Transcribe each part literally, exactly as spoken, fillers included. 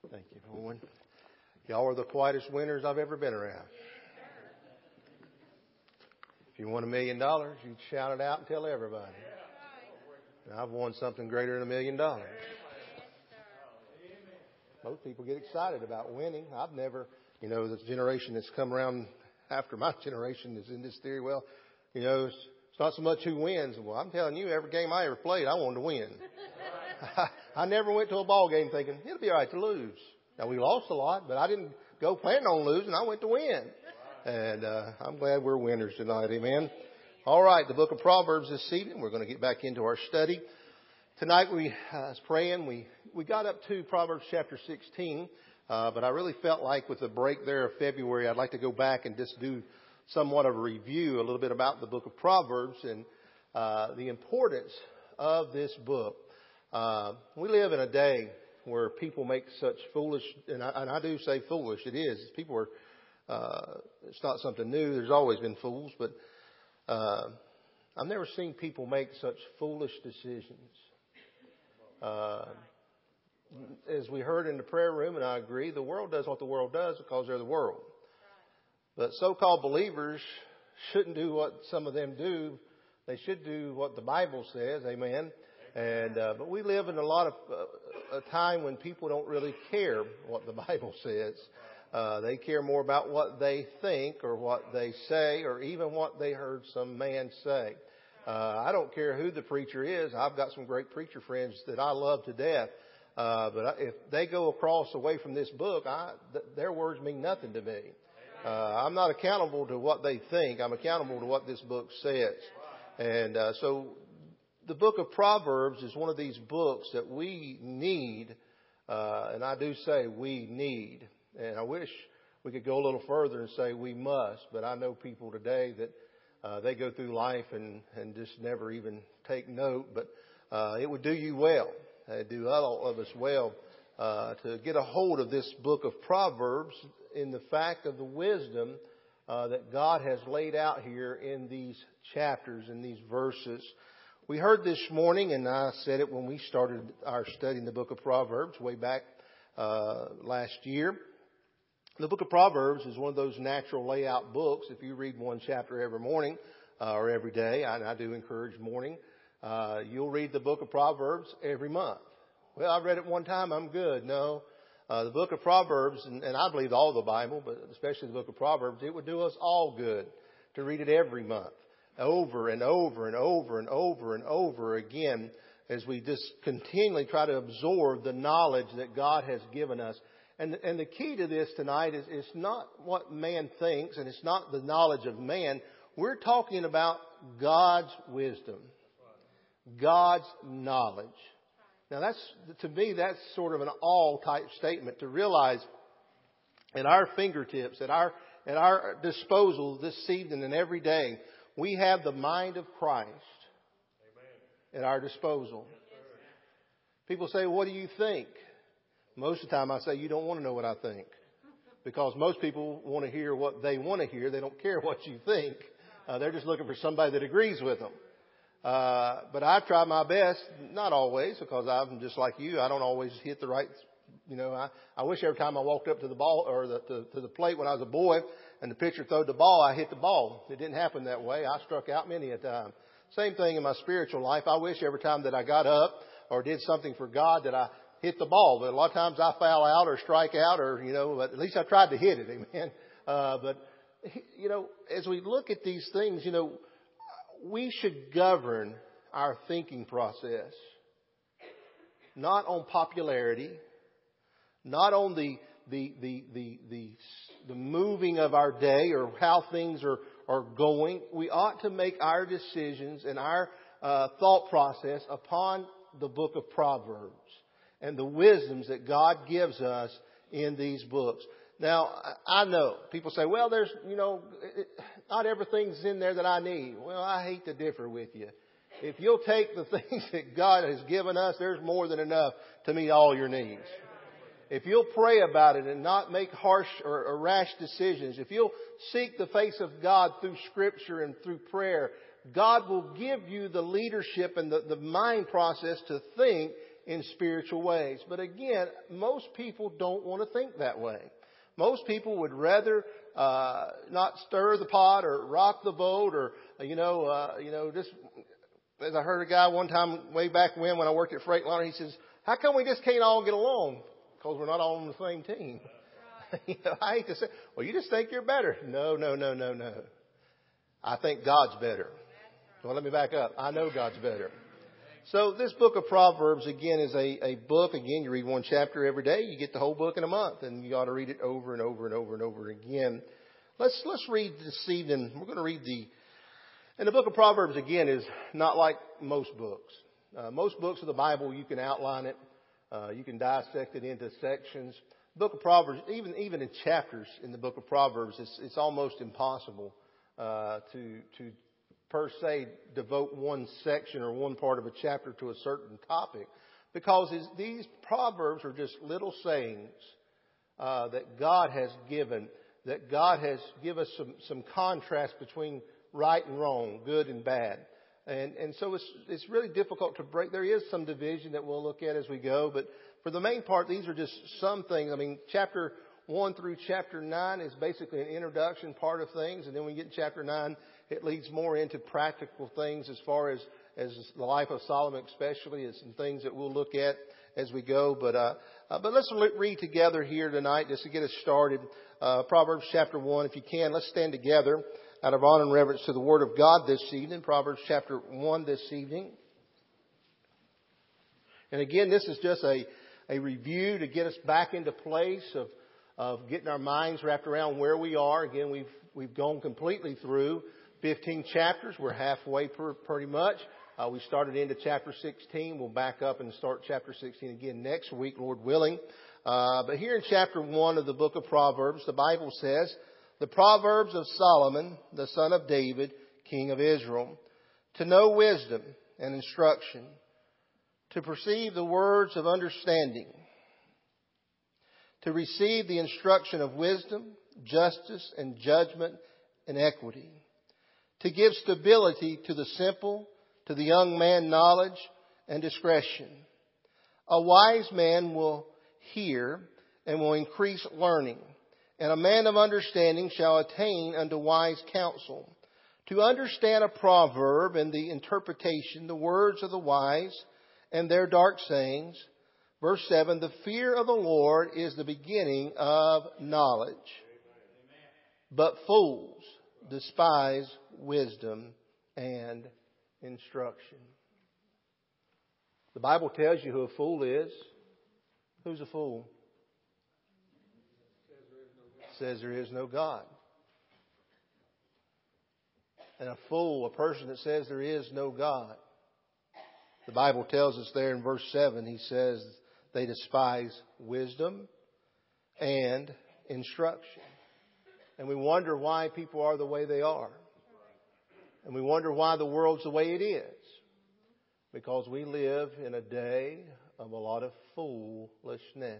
Thank you, Owen. Y'all are the quietest winners I've ever been around. If you won a million dollars, you'd shout it out and tell everybody. Now, I've won something greater than a million dollars. Most people get excited about winning. I've never, you know, this generation that's come around after my generation is in this theory. Well, you know, it's, it's not so much who wins. Well, I'm telling you, every game I ever played, I wanted to win. I never went to a ball game thinking it'll be all right to lose. Now, we lost a lot, but I didn't go planning on losing. I went to win. And uh, I'm glad we're winners tonight. Amen. All right. The book of Proverbs this evening. We're going to get back into our study. Tonight we uh, was praying. We, we got up to Proverbs chapter sixteen. Uh, but I really felt like with the break there of February, I'd like to go back and just do somewhat of a review, a little bit about the book of Proverbs and uh, the importance of this book. Uh, we live in a day where people make such foolish, and I, and I do say foolish, it is. People are, uh, it's not something new. There's always been fools, but uh, I've never seen people make such foolish decisions. Uh, as we heard in the prayer room, and I agree, the world does what the world does because they're the world. But so-called believers shouldn't do what some of them do. They should do what the Bible says. Amen. And uh, but we live in a lot of uh, a time when people don't really care what the Bible says. Uh, they care more about what they think or what they say or even what they heard some man say. Uh, I don't care who the preacher is. I've got some great preacher friends that I love to death. Uh, but if they go across away from this book, I, th- their words mean nothing to me. Uh, I'm not accountable to what they think. I'm accountable to what this book says. And uh, so the book of Proverbs is one of these books that we need, uh, and I do say we need. And I wish we could go a little further and say we must, but I know people today that uh, they go through life and, and just never even take note. But uh, it would do you well, it'd do all of us well uh, to get a hold of this book of Proverbs in the fact of the wisdom uh, that God has laid out here in these chapters, in these verses. We heard this morning, and I said it when we started our study in the book of Proverbs way back uh, last year. The book of Proverbs is one of those natural layout books. If you read one chapter every morning uh, or every day, and I do encourage morning, uh, you'll read the book of Proverbs every month. Well, I read it one time, I'm good. No, uh, the book of Proverbs, and, and I believe all the Bible, but especially the book of Proverbs, it would do us all good to read it every month. Over and over and over and over and over again as we just continually try to absorb the knowledge that God has given us. And, and the key to this tonight is it's not what man thinks and it's not the knowledge of man. We're talking about God's wisdom, God's knowledge. Now that's, to me, that's sort of an all type statement to realize at our fingertips, at our, at our disposal this evening and every day, we have the mind of Christ at our disposal. People say, what do you think? Most of the time I say, you don't want to know what I think. Because most people want to hear what they want to hear. They don't care what you think. Uh, they're just looking for somebody that agrees with them. Uh, but I try my best, not always, because I'm just like you. I don't always hit the right, you know, I, I wish every time I walked up to the ball or the, to, to the plate when I was a boy, and the pitcher throwed the ball, I hit the ball. It didn't happen that way. I struck out many a time. Same thing in my spiritual life. I wish every time that I got up or did something for God that I hit the ball. But a lot of times I foul out or strike out or, you know, but at least I tried to hit it. Amen. Uh, but, you know, as we look at these things, you know, we should govern our thinking process not on popularity, not on the the the the the, the moving of our day or how things are, are going. We ought to make our decisions and our uh, thought process upon the book of Proverbs and the wisdoms that God gives us in these books. Now, I know people say, well, there's, you know, not everything's in there that I need. Well, I hate to differ with you. If you'll take the things that God has given us, there's more than enough to meet all your needs. If you'll pray about it and not make harsh or, or rash decisions, if you'll seek the face of God through Scripture and through prayer, God will give you the leadership and the, the mind process to think in spiritual ways. But again, most people don't want to think that way. Most people would rather uh, not stir the pot or rock the boat, or you know, uh, you know, just as I heard a guy one time way back when when I worked at Freightliner, he says, "How come we just can't all get along? Because we're not all on the same team." Right. You know, I hate to say, "Well, you just think you're better." No, no, no, no, no. I think God's better. Well, let me back up. I know God's better. So this book of Proverbs, again, is a, a book. Again, you read one chapter every day. You get the whole book in a month, and you ought to read it over and over and over and over again. Let's let's read this evening. We're going to read the... And the book of Proverbs, again, is not like most books. Uh, most books of the Bible, you can outline it. Uh, you can dissect it into sections. The book of Proverbs, even even in chapters in the book of Proverbs, it's, it's almost impossible uh, to to per se devote one section or one part of a chapter to a certain topic, because these proverbs are just little sayings uh, that God has given, that God has given us some, some contrast between right and wrong, good and bad. And, and so it's, it's really difficult to break. There is some division that we'll look at as we go, but for the main part, these are just some things. I mean, chapter one through chapter nine is basically an introduction part of things, and then when we get to chapter nine, it leads more into practical things as far as, as the life of Solomon, especially, and some things that we'll look at as we go. But uh, uh, but let's read together here tonight just to get us started. Uh, Proverbs chapter one, if you can, let's stand together out of honor and reverence to the Word of God this evening. Proverbs chapter one this evening. And again, this is just a, a review to get us back into place of of getting our minds wrapped around where we are. Again, we've we've gone completely through fifteen chapters. We're halfway per, pretty much. Uh, we started into chapter sixteen. We'll back up and start chapter sixteen again next week, Lord willing. Uh, but here in chapter one of the book of Proverbs, the Bible says, "The Proverbs of Solomon, the son of David, king of Israel, to know wisdom and instruction, to perceive the words of understanding, to receive the instruction of wisdom, justice, and judgment, and equity, to give stability to the simple, to the young man knowledge and discretion. A wise man will hear and will increase learning, and a man of understanding shall attain unto wise counsel. To understand a proverb and the interpretation, the words of the wise and their dark sayings." Verse seven, "The fear of the Lord is the beginning of knowledge, but fools despise wisdom and instruction." The Bible tells you who a fool is. Who's a fool? It says there is no God. And a fool, a person that says there is no God. The Bible tells us there in verse seven, he says they despise wisdom and instruction. And we wonder why people are the way they are. And we wonder why the world's the way it is. Because we live in a day of a lot of foolishness.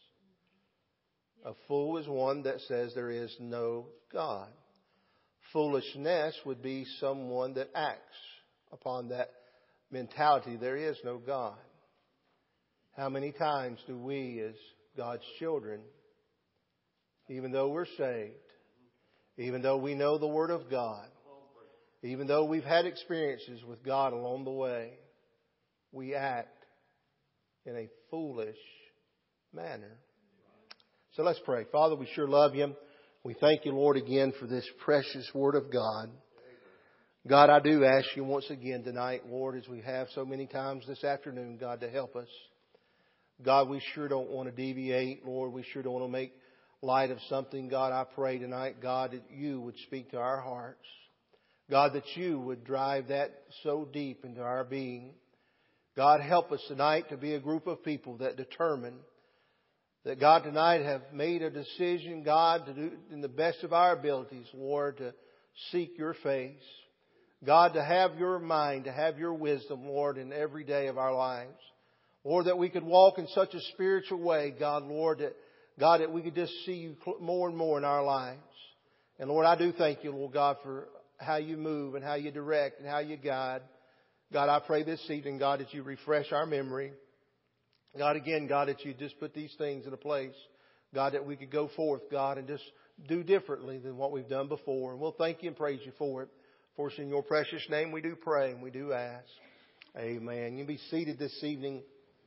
A fool is one that says there is no God. Foolishness would be someone that acts upon that mentality, there is no God. How many times do we as God's children, even though we're saved, even though we know the Word of God, even though we've had experiences with God along the way, we act in a foolish manner? So let's pray. Father, we sure love You. We thank You, Lord, again for this precious Word of God. God, I do ask You once again tonight, Lord, as we have so many times this afternoon, God, to help us. God, we sure don't want to deviate, Lord. We sure don't want to make light of something. God, I pray tonight, God, that You would speak to our hearts. God, that You would drive that so deep into our being. God, help us tonight to be a group of people that determine that, God, tonight have made a decision, God, to do in the best of our abilities, Lord, to seek Your face. God, to have Your mind, to have Your wisdom, Lord, in every day of our lives. Lord, that we could walk in such a spiritual way, God, Lord, that, God, that we could just see You more and more in our lives. And Lord, I do thank You, Lord God, for how You move and how You direct and how You guide. God, I pray this evening, God, that You refresh our memory. God, again, God, that you just put these things in a place. God, that we could go forth, God, and just do differently than what we've done before. And we'll thank you and praise you for it. For it's in your precious name we do pray and we do ask. Amen. You be seated this evening.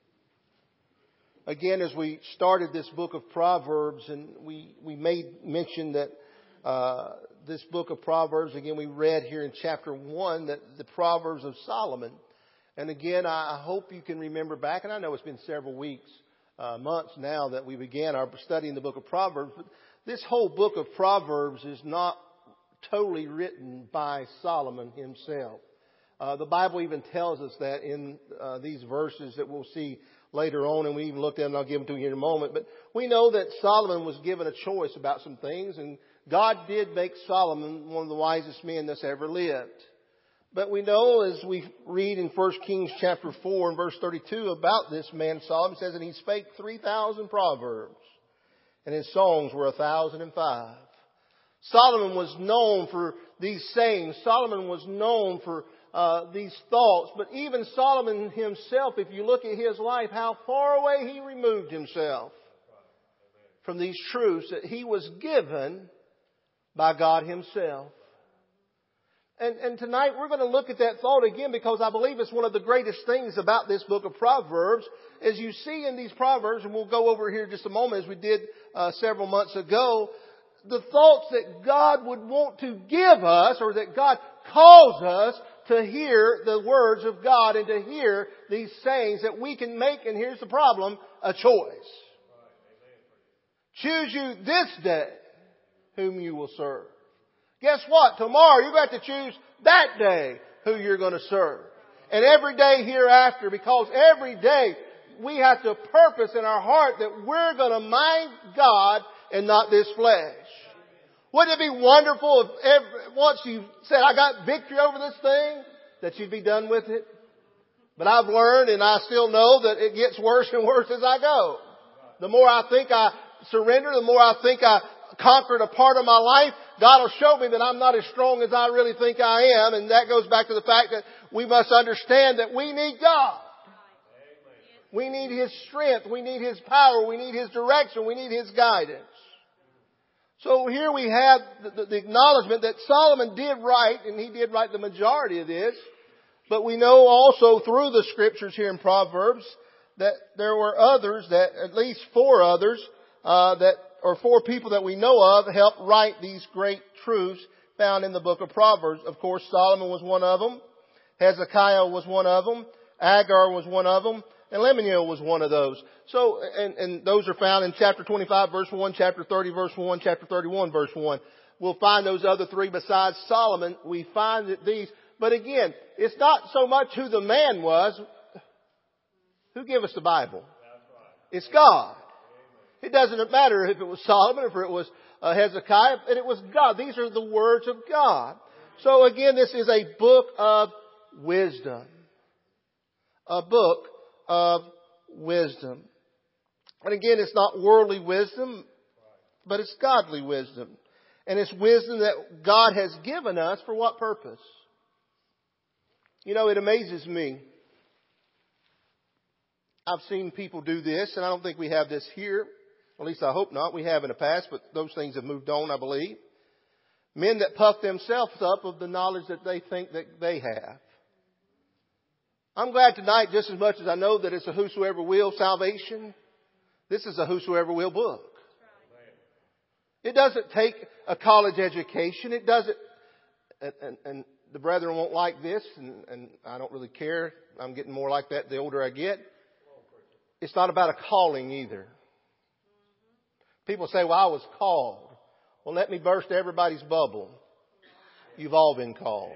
Again, as we started this book of Proverbs, and we, we made mention that uh, this book of Proverbs, again, we read here in chapter one, that the Proverbs of Solomon. And again, I hope you can remember back, and I know it's been several weeks, uh, months now that we began our study in the book of Proverbs, but this whole book of Proverbs is not totally written by Solomon himself. Uh, the Bible even tells us that in uh, these verses that we'll see later on, and we even looked at them, and I'll give them to you in a moment. But we know that Solomon was given a choice about some things, and God did make Solomon one of the wisest men that's ever lived. But we know, as we read in First Kings chapter four and verse thirty-two about this man Solomon, it says, and he spake three thousand proverbs, and his songs were a thousand and five. Solomon was known for these sayings. Solomon was known for uh, these thoughts. But even Solomon himself, if you look at his life, how far away he removed himself from these truths that he was given by God himself. And, and tonight we're going to look at that thought again, because I believe it's one of the greatest things about this book of Proverbs. As you see in these Proverbs, and we'll go over here in just a moment as we did uh, several months ago, the thoughts that God would want to give us, or that God calls us to hear the words of God and to hear these sayings that we can make, and here's the problem, a choice. Choose you this day whom you will serve. Guess what? Tomorrow you've got to choose that day who you're going to serve. And every day hereafter, because every day we have to purpose in our heart that we're going to mind God and not this flesh. Wouldn't it be wonderful if every, once you said, I got victory over this thing, that you'd be done with it? But I've learned, and I still know, that it gets worse and worse as I go. The more I think I surrender, the more I think I conquered a part of my life, God will show me that I'm not as strong as I really think I am. And that goes back to the fact that we must understand that we need God. We need His strength. We need His power. We need His direction. We need His guidance. So here we have the, the, the acknowledgement that Solomon did write, and he did write the majority of this. But we know also through the scriptures here in Proverbs that there were others, that at least four others, uh, that or four people that we know of helped write these great truths found in the book of Proverbs. Of course, Solomon was one of them. Hezekiah was one of them. Agur was one of them. And Lemuel was one of those. So, and, and those are found in chapter twenty-five, verse one, chapter thirty, verse one, chapter thirty-one, verse one. We'll find those other three besides Solomon. We find that these, but again, it's not so much who the man was. Who gave us the Bible? It's God. It doesn't matter if it was Solomon, if it was uh, Hezekiah, and it was God. These are the words of God. So again, this is a book of wisdom. A book of wisdom. And again, it's not worldly wisdom, but it's godly wisdom. And it's wisdom that God has given us for what purpose? You know, it amazes me. I've seen people do this, and I don't think we have this here. At least I hope not. We have in the past, but those things have moved on, I believe. Men that puff themselves up of the knowledge that they think that they have. I'm glad tonight, just as much as I know that it's a whosoever will salvation, this is a whosoever will book. It doesn't take a college education. It doesn't, and, and, and the brethren won't like this, and, and I don't really care. I'm getting more like that the older I get. It's not about a calling either. People say, well, I was called. Well, let me burst everybody's bubble. You've all been called.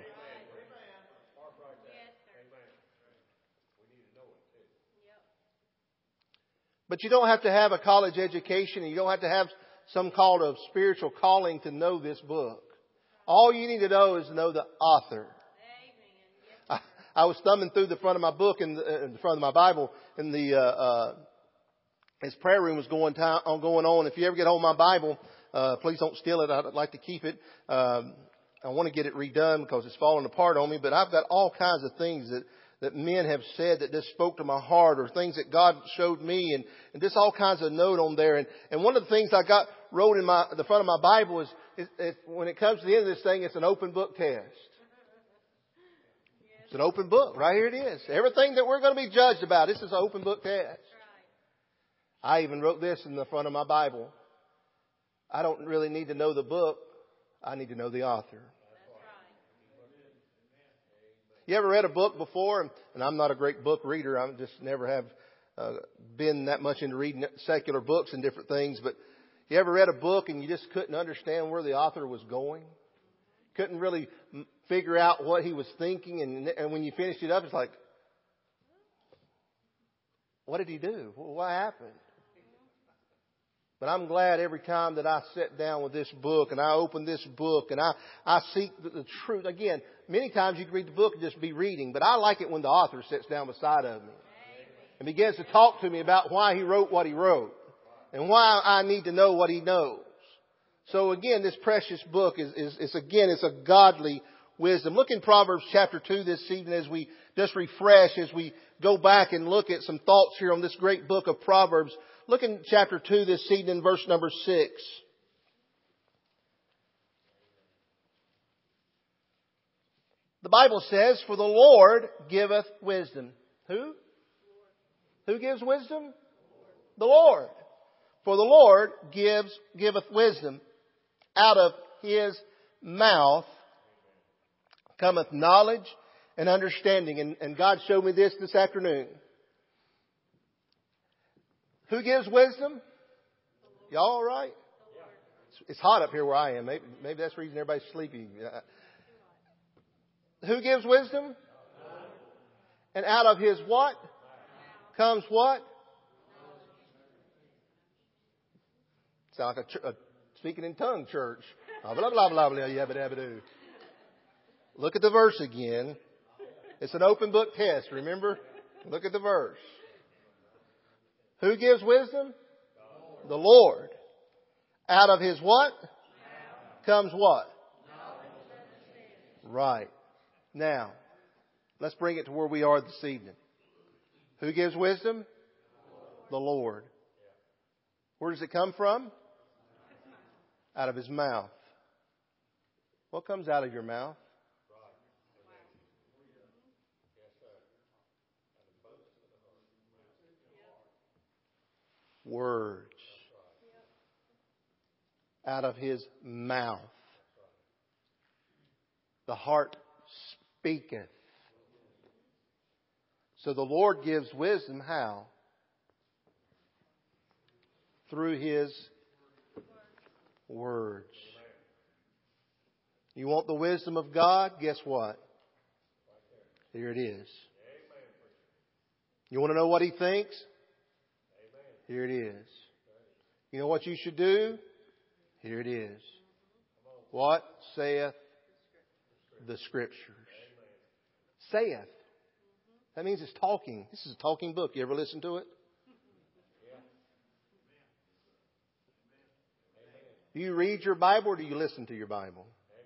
But you don't have to have a college education, and you don't have to have some kind of spiritual calling to know this book. All you need to know is to know the author. I, I was thumbing through the front of my book, in the, in the front of my Bible, in the uh, uh, his prayer room was going time, on going on. If you ever get hold of my Bible, uh, please don't steal it. I'd like to keep it. Um, I want to get it redone because it's falling apart on me. But I've got all kinds of things that that men have said that just spoke to my heart, or things that God showed me, and, and just all kinds of note on there. And, and one of the things I got wrote in my the front of my Bible is, is, is when it comes to the end of this thing, it's an open book test. It's an open book. Right here it is. Everything that we're going to be judged about, this is an open book test. I even wrote this in the front of my Bible. I don't really need to know the book. I need to know the author. You ever read a book before? And I'm not a great book reader. I just never have uh, been that much into reading secular books and different things. But you ever read a book and you just couldn't understand where the author was going? Couldn't really figure out what he was thinking. And, and when you finished it up, it's like, what did he do? What happened? But I'm glad every time that I sit down with this book and I open this book and I, I seek the, the truth. Again, many times you can read the book and just be reading, but I like it when the author sits down beside of me and begins to talk to me about why he wrote what he wrote and why I need to know what he knows. So again, this precious book is, is, is again, it's a godly wisdom. Look in Proverbs chapter two this evening as we just refresh, as we go back and look at some thoughts here on this great book of Proverbs. Look in chapter two this evening, verse number six. The Bible says, "For the Lord giveth wisdom." Who? Who gives wisdom? The Lord. For the Lord gives, giveth wisdom. Out of His mouth cometh knowledge and understanding. And, and God showed me this this afternoon. Who gives wisdom? Y'all all right? It's hot up here where I am. Maybe, maybe that's the reason everybody's sleepy. Uh, who gives wisdom? And out of His what? Comes what? Sound like a, a speaking in tongue church. Blah, blah, blah, blah, blah, yabba, dabba, doo. Look at the verse again. It's an open book test, remember? Look at the verse. Who gives wisdom? The Lord. Out of His what? Comes what? Right. Now, let's bring it to where we are this evening. Who gives wisdom? The Lord. Where does it come from? Out of His mouth. What comes out of your mouth? Words. Out of His mouth. The heart speaketh. So the Lord gives wisdom how? Through His words. You want the wisdom of God? Guess what? Here it is. You want to know what He thinks? Here it is. You know what you should do? Here it is. What saith the Scriptures? Saith. That means it's talking. This is a talking book. You ever listen to it? Do you read your Bible or do you listen to your Bible?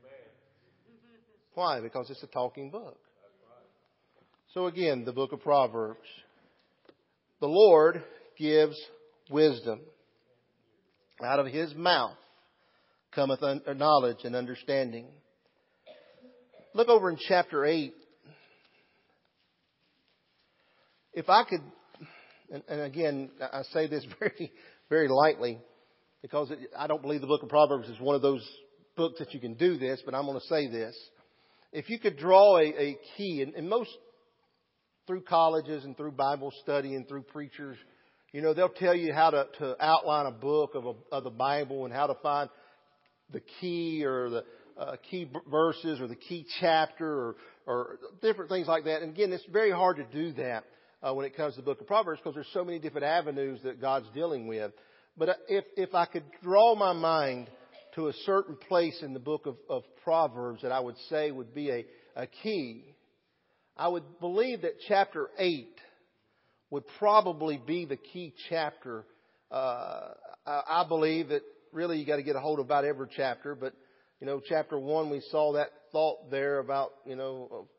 Why? Because it's a talking book. So again, the book of Proverbs. The Lord gives wisdom. Out of His mouth cometh knowledge and understanding. Look over in chapter eight. If I could, and, and again, I say this very, very lightly, because it, I don't believe the book of Proverbs is one of those books that you can do this, but I'm going to say this. If you could draw a, a key, and, and most through colleges and through Bible study and through preachers, you know, they'll tell you how to, to outline a book of, a, of the Bible and how to find the key or the uh, key verses or the key chapter or, or different things like that. And again, it's very hard to do that uh, when it comes to the book of Proverbs because there's so many different avenues that God's dealing with. But if, if I could draw my mind to a certain place in the book of, of Proverbs that I would say would be a, a key, I would believe that chapter eight would probably be the key chapter. Uh, I, I believe that really you got to get a hold of about every chapter. But, you know, chapter one, we saw that thought there about, you know,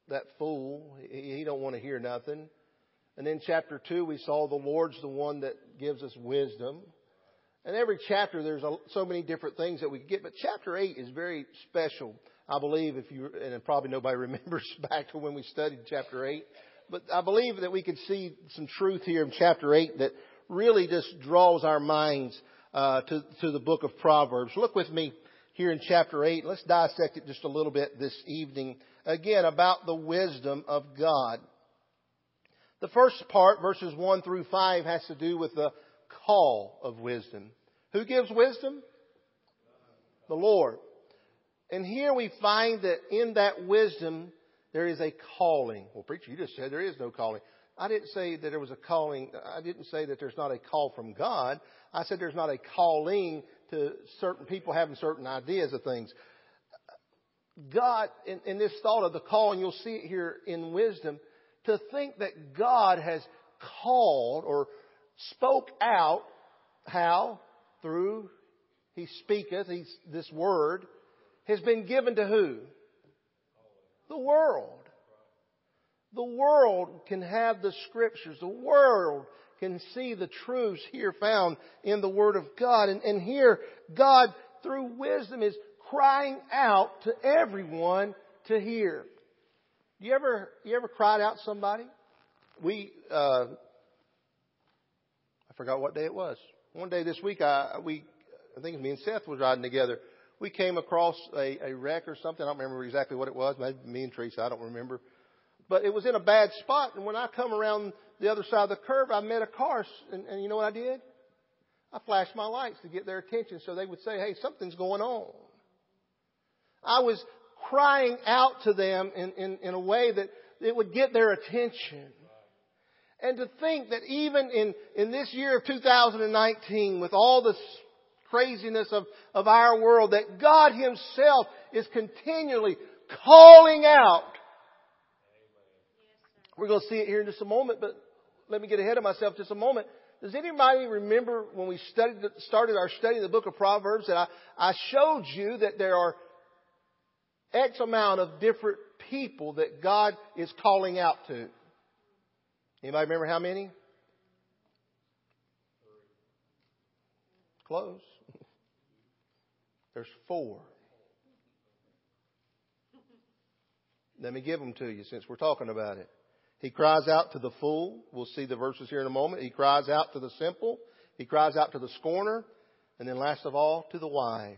that fool. He, he don't want to hear nothing. And then chapter two, we saw the Lord's the one that gives us wisdom. And every chapter, there's a, so many different things that we can get. But chapter eight is very special. I believe if you, and probably nobody remembers back to when we studied chapter eight. But I believe that we could see some truth here in chapter eight that really just draws our minds uh, to, to the book of Proverbs. Look with me here in chapter eight. Let's dissect it just a little bit this evening. Again, about the wisdom of God. The first part, verses one through five, has to do with the call of wisdom. Who gives wisdom? The Lord. And here we find that in that wisdom, there is a calling. Well, preacher, you just said there is no calling. I didn't say that there was a calling. I didn't say that there's not a call from God. I said there's not a calling to certain people having certain ideas of things. God, in, in this thought of the calling, you'll see it here in wisdom, to think that God has called or spoke out, how? Through, He speaketh, he's, this word, has been given to who? The world. The world can have the Scriptures. The world can see the truths here found in the Word of God. And, and here, God, through wisdom, is crying out to everyone to hear. You ever, you ever cried out to somebody? We, uh, I forgot what day it was. One day this week, I, we, I think me and Seth was riding together. We came across a, a wreck or something. I don't remember exactly what it was. Maybe me and Teresa, I don't remember. But it was in a bad spot. And when I come around the other side of the curve, I met a car. And, and you know what I did? I flashed my lights to get their attention so they would say, hey, something's going on. I was crying out to them in, in, in a way that it would get their attention. And to think that even in, in this year of two thousand nineteen, with all this craziness of, of our world, that God Himself is continually calling out. We're going to see it here in just a moment, but let me get ahead of myself just a moment. Does anybody remember when we studied, started our study of the book of Proverbs that I, I showed you that there are X amount of different people that God is calling out to? Anybody remember how many? Close. There's four. Let me give them to you since we're talking about it. He cries out to the fool. We'll see the verses here in a moment. He cries out to the simple. He cries out to the scorner. And then last of all, to the wise.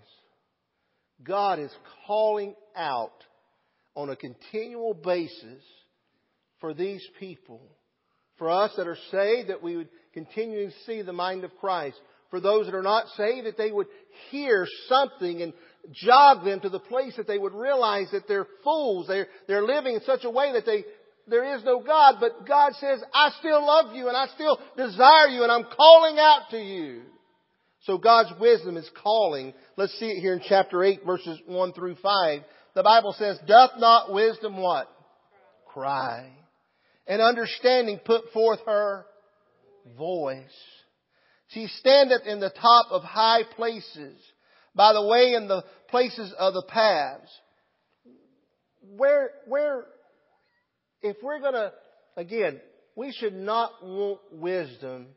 God is calling out on a continual basis for these people. For us that are saved, that we would continue to see the mind of Christ. For those that are not saved, that they would hear something and jog them to the place that they would realize that they're fools. They're, they're living in such a way that they, there is no God. But God says, I still love you and I still desire you and I'm calling out to you. So God's wisdom is calling. Let's see it here in chapter eight, verses one through five. The Bible says, doth not wisdom what? Cry. And understanding put forth her voice. She standeth in the top of high places, by the way in the places of the paths. Where, where, if we're going to, again, we should not want wisdom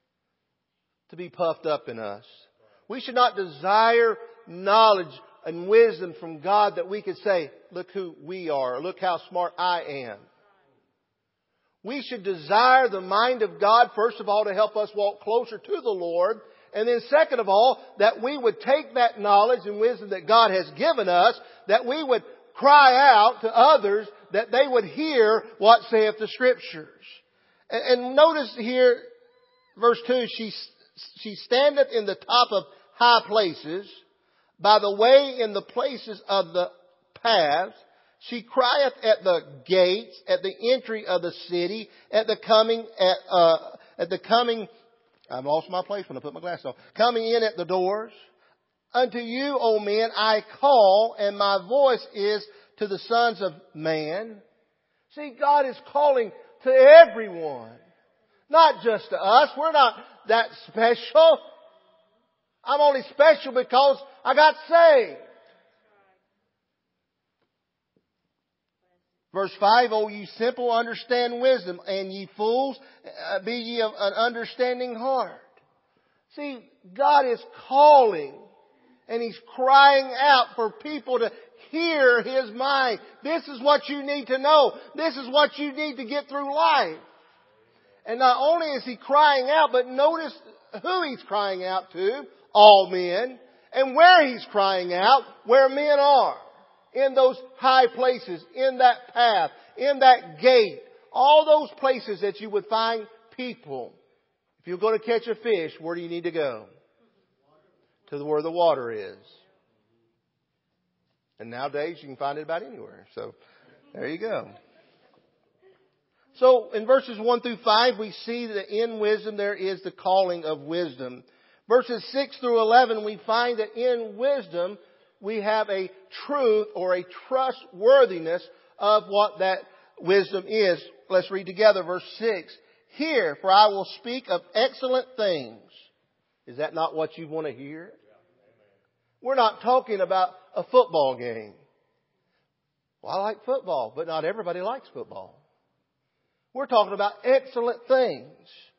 to be puffed up in us. We should not desire knowledge and wisdom from God that we could say, look who we are, look how smart I am. We should desire the mind of God, first of all, to help us walk closer to the Lord. And then second of all, that we would take that knowledge and wisdom that God has given us, that we would cry out to others, that they would hear what saith the Scriptures. And, and notice here, verse two, she, she standeth in the top of high places, by the way in the places of the paths. She crieth at the gates, at the entry of the city, at the coming, at, uh, at the coming, I've lost my place when I put my glasses on. Coming in at the doors. Unto you, O men, I call, and my voice is to the sons of man. See, God is calling to everyone. Not just to us. We're not that special. I'm only special because I got saved. Verse five, O ye simple, understand wisdom, and ye fools, uh, be ye of an understanding heart. See, God is calling and He's crying out for people to hear His mind. This is what you need to know. This is what you need to get through life. And not only is He crying out, but notice who He's crying out to, all men, and where He's crying out, where men are. In those high places, in that path, in that gate, all those places that you would find people. If you're going to catch a fish, where do you need to go? To where the water is. And nowadays you can find it about anywhere. So there you go. So in verses one through five, we see that in wisdom there is the calling of wisdom. Verses six through eleven, we find that in wisdom we have a truth or a trustworthiness of what that wisdom is. Let's read together verse six. Hear, for I will speak of excellent things. Is that not what you want to hear? We're not talking about a football game. Well, I like football, but not everybody likes football. We're talking about excellent things.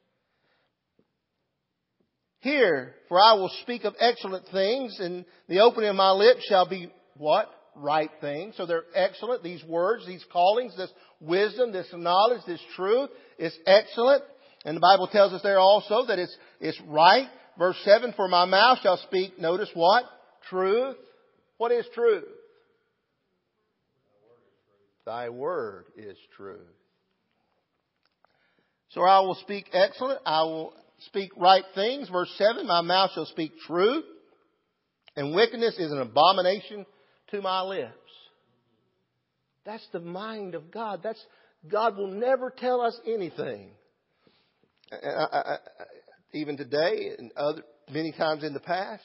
Hear, for I will speak of excellent things, and the opening of my lips shall be what? Right things. So they're excellent. These words, these callings, this wisdom, this knowledge, this truth is excellent. And the Bible tells us there also that it's, it's right. Verse seven, for my mouth shall speak, notice what? Truth. What is truth? Thy word is truth. So I will speak excellent. I will speak right things. Verse seven, my mouth shall speak truth. And wickedness is an abomination to my lips. That's the mind of God. That's, God will never tell us anything. I, I, I, even today and other, many times in the past,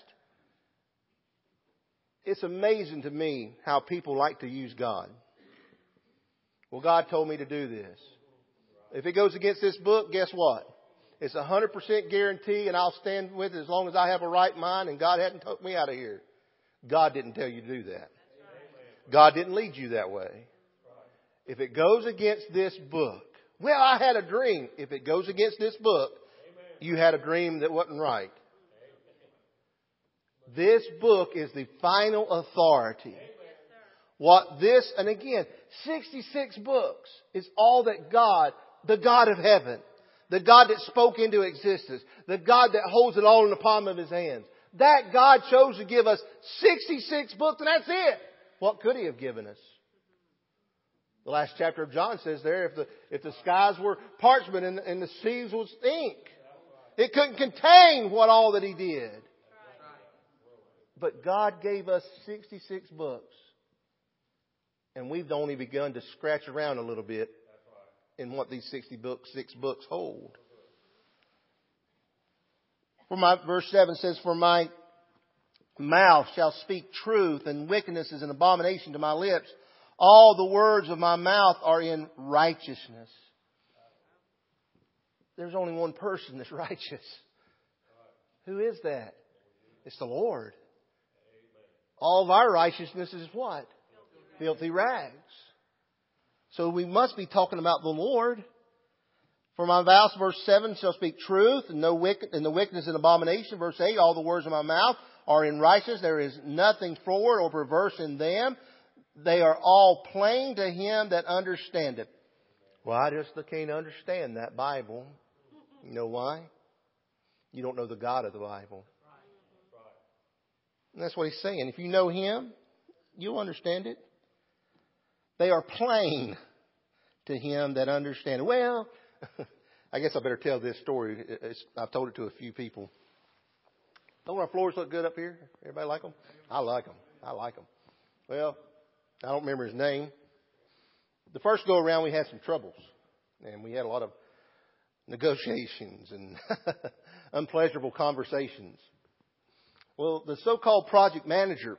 it's amazing to me how people like to use God. Well, God told me to do this. If it goes against this book, guess what? It's a one hundred percent guarantee, and I'll stand with it as long as I have a right mind, and God hadn't took me out of here. God didn't tell you to do that. God didn't lead you that way. If it goes against this book, well, I had a dream. If it goes against this book, you had a dream that wasn't right. This book is the final authority. What this, and again, sixty-six books is all that God, the God of heaven, the God that spoke into existence, the God that holds it all in the palm of His hands. That God chose to give us sixty-six books, and that's it. What could He have given us? The last chapter of John says there, if the, if the skies were parchment and, and the seas was ink, it couldn't contain what all that He did. But God gave us sixty-six books. And we've only begun to scratch around a little bit in what these sixty books, six books hold. For my, verse seven says, for my mouth shall speak truth, and wickedness is an abomination to my lips. All the words of my mouth are in righteousness. There's only one person that's righteous. Who is that? It's the Lord. All of our righteousness is what? Filthy rags. So we must be talking about the Lord. For my vows, verse seven, shall speak truth, and no wicked, and the wickedness and abomination. Verse eight, all the words of my mouth are in righteousness. There is nothing forward or perverse in them. They are all plain to him that understandeth. Well, I just can't understand that Bible. You know why? You don't know the God of the Bible. And that's what he's saying. If you know Him, you'll understand it. They are plain to him that understandeth. Well, I guess I better tell this story. It's, I've told it to a few people. Don't our floors look good up here? Everybody like them? I like them. I like them. Well, I don't remember his name. The first go around we had some troubles. And we had a lot of negotiations and unpleasurable conversations. Well, the so-called project manager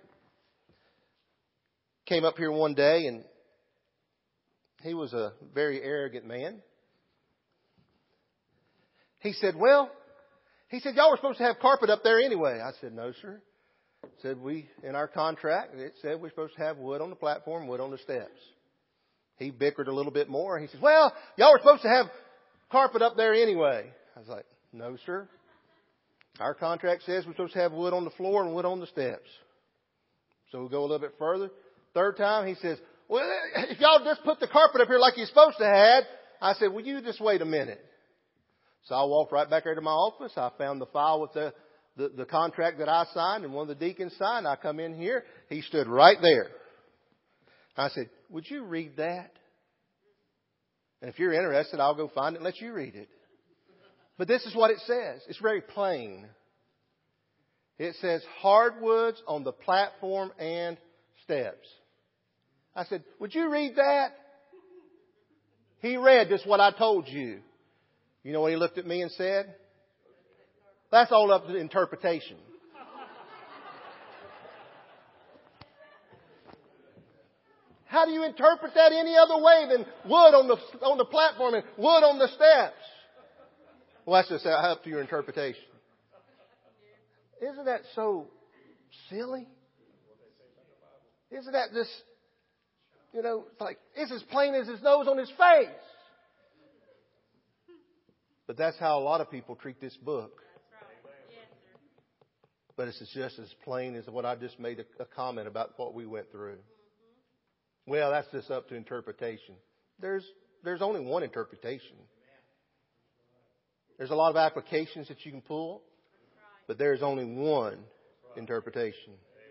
came up here one day, and he was a very arrogant man. He said, well, he said, y'all were supposed to have carpet up there anyway. I said, no, sir. Said we, in our contract, it said we're supposed to have wood on the platform, wood on the steps. He bickered a little bit more. He says, well, y'all were supposed to have carpet up there anyway. I was like, no, sir. Our contract says we're supposed to have wood on the floor and wood on the steps. So we'll go a little bit further. Third time, he says, well, if y'all just put the carpet up here like you're supposed to have. I said, well, you just wait a minute. So I walked right back there to my office. I found the file with the, the, the contract that I signed and one of the deacons signed. I come in here. He stood right there. I said, would you read that? And if you're interested, I'll go find it and let you read it. But this is what it says. It's very plain. It says hardwoods on the platform and steps. I said, would you read that? He read just what I told you. You know what he looked at me and said? That's all up to interpretation. How do you interpret that any other way than wood on the on the platform and wood on the steps? Well, that's just up to your interpretation. Isn't that so silly? Isn't that just, you know, like, it's as plain as his nose on his face. But that's how a lot of people treat this book. But it's just as plain as what I just made a, a comment about what we went through. Well, that's just up to interpretation. There's there's only one interpretation. There's a lot of applications that you can pull, but there's only one interpretation.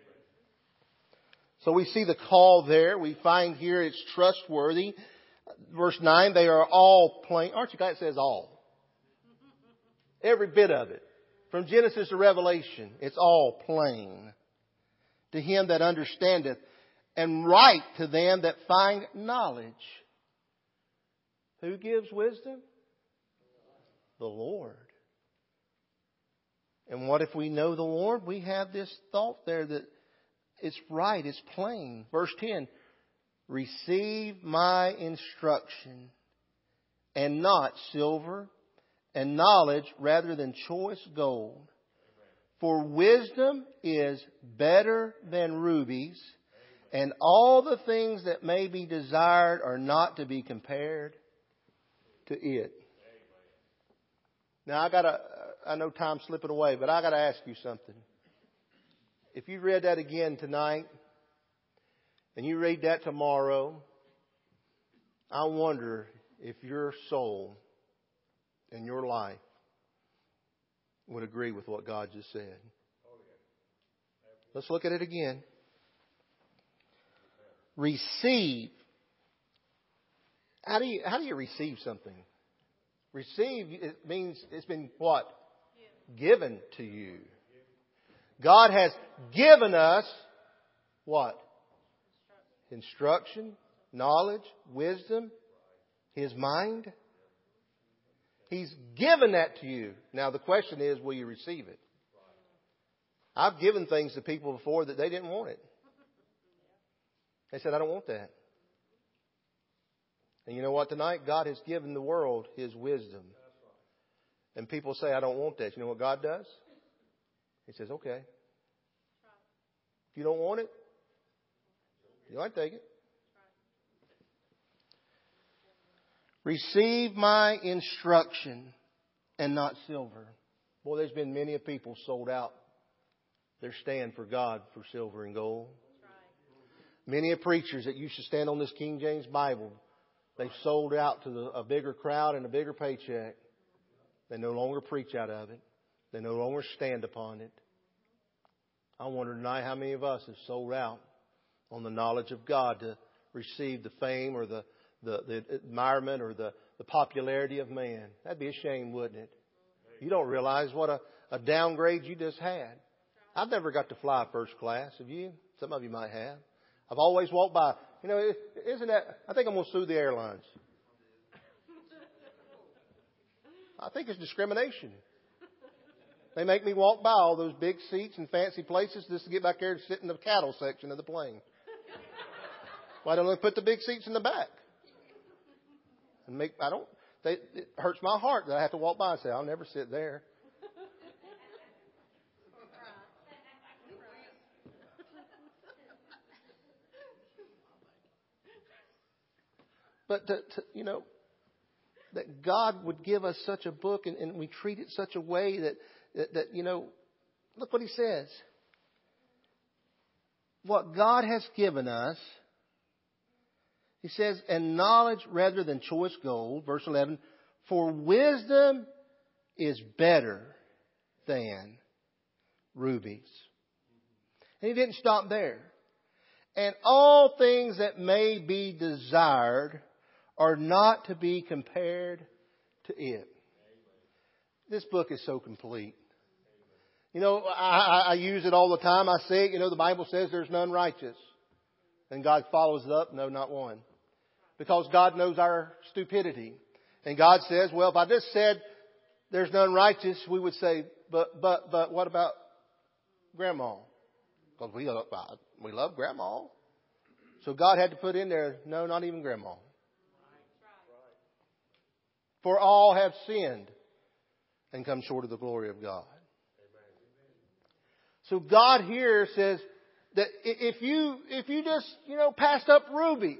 So we see the call there. We find here it's trustworthy. Verse nine, they are all plain. Aren't you glad it says all? Every bit of it. From Genesis to Revelation, it's all plain. To him that understandeth, and right to them that find knowledge. Who gives wisdom? The Lord. And what if we know the Lord? We have this thought there that it's right, it's plain. Verse ten, receive my instruction, and not silver, and knowledge rather than choice gold. For wisdom is better than rubies, and all the things that may be desired are not to be compared to it. Now I gotta, I know time's slipping away, but I gotta ask you something. If you read that again tonight, and you read that tomorrow, I wonder if your soul and your life would agree with what God just said. Let's look at it again. Receive. How do you, how do you receive something? Receive, it means it's been what? Given to you. God has given us what? Instruction, knowledge, wisdom, His mind. He's given that to you. Now the question is, will you receive it? I've given things to people before that they didn't want it. They said, I don't want that. And you know what? Tonight, God has given the world His wisdom. And people say, I don't want that. You know what God does? He says, okay. If you don't want it, you might take it. Receive my instruction and not silver. Boy, there's been many of people sold out their stand for God for silver and gold. Many of preachers that used to stand on this King James Bible, they've sold out to the, a bigger crowd and a bigger paycheck. They no longer preach out of it. They no longer stand upon it. I wonder tonight how many of us have sold out on the knowledge of God to receive the fame or the, the, the admirement or the, the popularity of man. That'd be a shame, wouldn't it? You don't realize what a, a downgrade you just had. I've never got to fly first class. Have you? Some of you might have. I've always walked by. You know, isn't that... I think I'm going to sue the airlines. I think it's discrimination. They make me walk by all those big seats and fancy places just to get back there and sit in the cattle section of the plane. Why don't they put the big seats in the back? And make I don't. They, it hurts my heart that I have to walk by and say, I'll never sit there. but to, to, you know, that God would give us such a book, and, and we treat it such a way that, that, that, you know, look what He says. What God has given us, He says, and knowledge rather than choice gold, verse eleven, for wisdom is better than rubies. And He didn't stop there. And all things that may be desired are not to be compared to it. This book is so complete. You know, I, I use it all the time. I say it, you know, the Bible says there's none righteous. And God follows it up, no, not one. Because God knows our stupidity. And God says, well, if I just said there's none righteous, we would say, but, but, but what about Grandma? Because we love, we love Grandma. So God had to put in there, no, not even Grandma. For all have sinned and come short of the glory of God. So God here says that if you, if you just, you know, passed up rubies,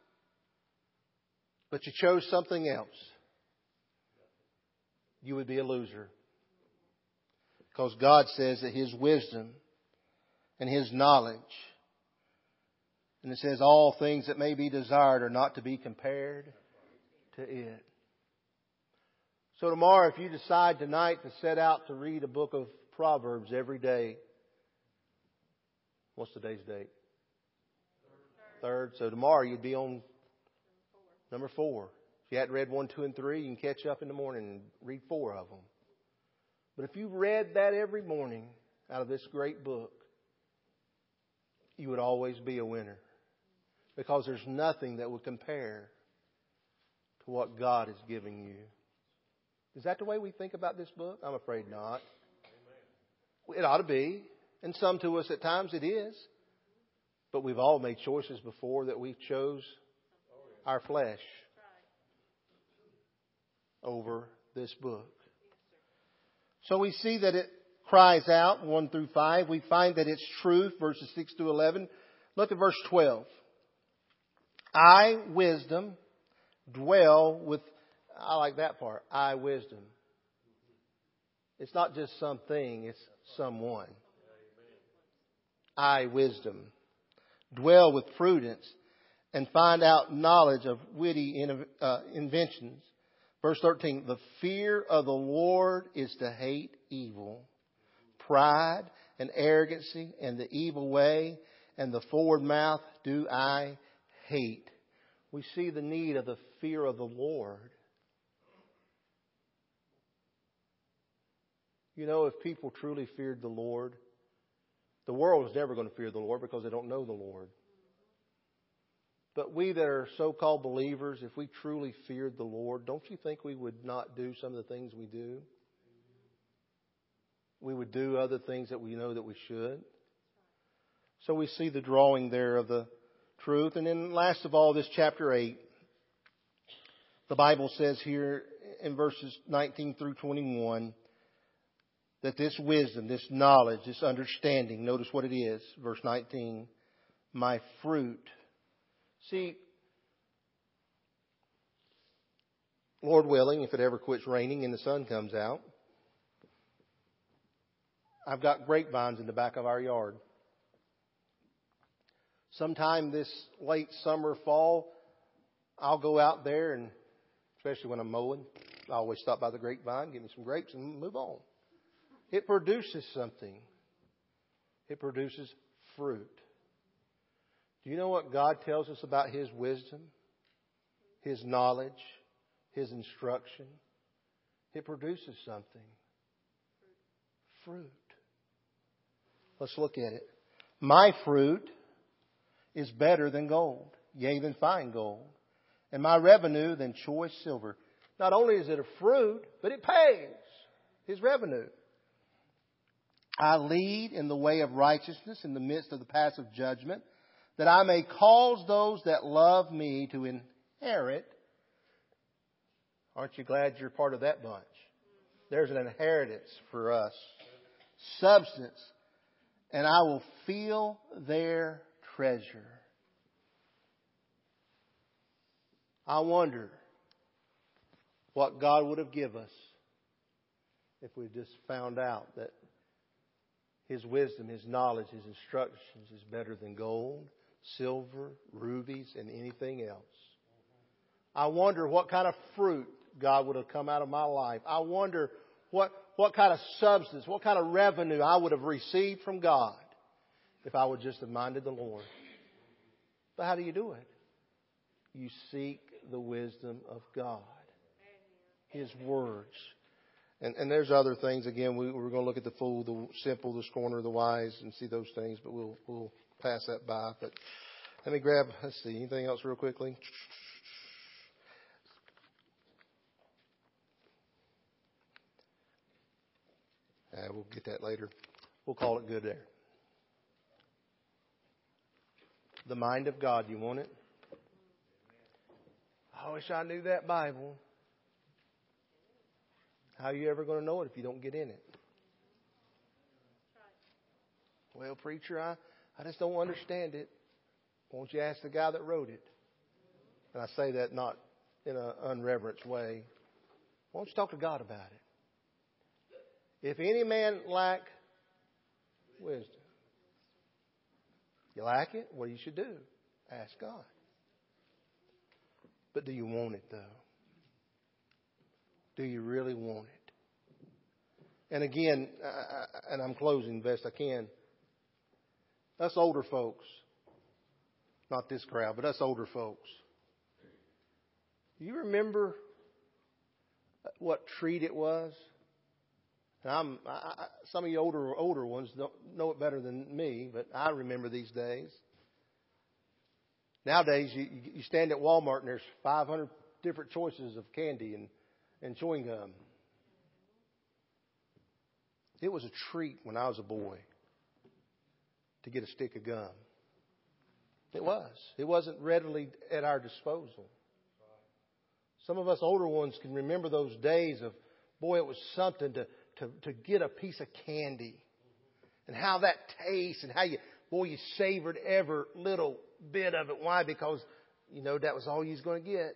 but you chose something else, you would be a loser. Because God says that His wisdom and His knowledge, and it says all things that may be desired are not to be compared to it. So tomorrow, if you decide tonight to set out to read a book of Proverbs every day, what's today's date? Third. So tomorrow you'd be on number four. If you hadn't read one, two, and three, you can catch up in the morning and read four of them. But if you read that every morning out of this great book, you would always be a winner. Because there's nothing that would compare to what God is giving you. Is that the way we think about this book? I'm afraid not. It ought to be. And some to us at times it is. But we've all made choices before that we chose our flesh over this book. So we see that it cries out, one through five. We find that it's truth, verses six through eleven. Look at verse twelve. I, wisdom, dwell with, I like that part, I, wisdom. It's not just something, it's someone. I, wisdom, dwell with prudence and find out knowledge of witty uh, inventions. Verse thirteen, the fear of the Lord is to hate evil, pride and arrogancy and the evil way and the forward mouth do I hate. We see the need of the fear of the Lord. You know, if people truly feared the Lord, the world is never going to fear the Lord because they don't know the Lord. But we that are so-called believers, if we truly feared the Lord, don't you think we would not do some of the things we do? We would do other things that we know that we should. So we see the drawing there of the truth. And then last of all, this chapter eight, the Bible says here in verses nineteen through twenty-one, that this wisdom, this knowledge, this understanding, notice what it is, verse nineteen, my fruit. See, Lord willing, if it ever quits raining and the sun comes out, I've got grapevines in the back of our yard. Sometime this late summer, fall, I'll go out there and, especially when I'm mowing, I always stop by the grapevine, get me some grapes and move on. It produces something. It produces fruit. Do you know what God tells us about His wisdom, His knowledge, His instruction? It produces something. Fruit. Let's look at it. My fruit is better than gold, yea, than fine gold, and my revenue than choice silver. Not only is it a fruit, but it pays His revenue. I lead in the way of righteousness in the midst of the paths of judgment, that I may cause those that love me to inherit. Aren't you glad you're part of that bunch? There's an inheritance for us. Substance. And I will feel their treasure. I wonder what God would have given us if we just found out that His wisdom, His knowledge, His instructions is better than gold, silver, rubies, and anything else. I wonder what kind of fruit God would have come out of my life. I wonder what, what kind of substance, what kind of revenue I would have received from God if I would just have minded the Lord. But how do you do it? You seek the wisdom of God, His words. And, and there's other things. Again, we, we're going to look at the fool, the simple, the scorner, the wise, and see those things. But we'll we'll pass that by. But let me grab. Let's see. Anything else, real quickly? Uh, we'll get that later. We'll call it good there. The mind of God. You want it? I wish I knew that Bible. How are you ever going to know it if you don't get in it? Well, preacher, I, I just don't understand it. Won't you ask the guy that wrote it? And I say that not in an unreverent way. Won't you talk to God about it? If any man lack wisdom, you lack it, what you should do? Ask God. But do you want it, though? Do you really want it? And again, I, and I'm closing best I can, us older folks, not this crowd, but us older folks, do you remember what treat it was? And I'm, I, some of you older older ones don't know it better than me, but I remember these days. Nowadays, you, you stand at Walmart and there's five hundred different choices of candy and, and chewing gum. It was a treat when I was a boy to get a stick of gum. It was. It wasn't readily at our disposal. Some of us older ones can remember those days of, boy, it was something to, to, to get a piece of candy. And how that tastes and how you, boy, you savored every little bit of it. Why? Because, you know, that was all you was going to get.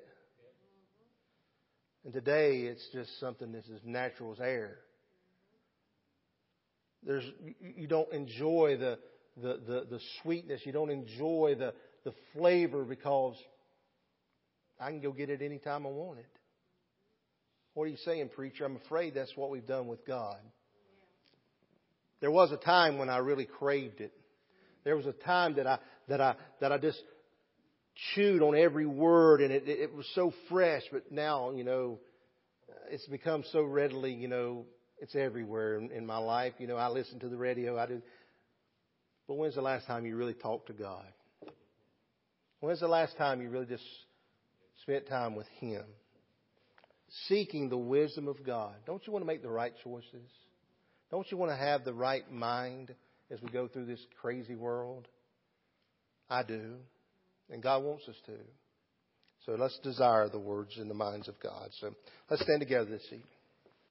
And today it's just something that's as natural as air. There's, you don't enjoy the, the, the, the sweetness. You don't enjoy the, the flavor because I can go get it anytime I want it. What are you saying, preacher? I'm afraid that's what we've done with God. There was a time when I really craved it. There was a time that I that I that I just chewed on every word, and it, it was so fresh. But now, you know, it's become so readily, you know, it's everywhere in, in my life. You know, I listen to the radio. I do. But when's the last time you really talked to God? When's the last time you really just spent time with Him? Seeking the wisdom of God. Don't you want to make the right choices? Don't you want to have the right mind as we go through this crazy world? I do. And God wants us to. So let's desire the words and the minds of God. So let's stand together this evening.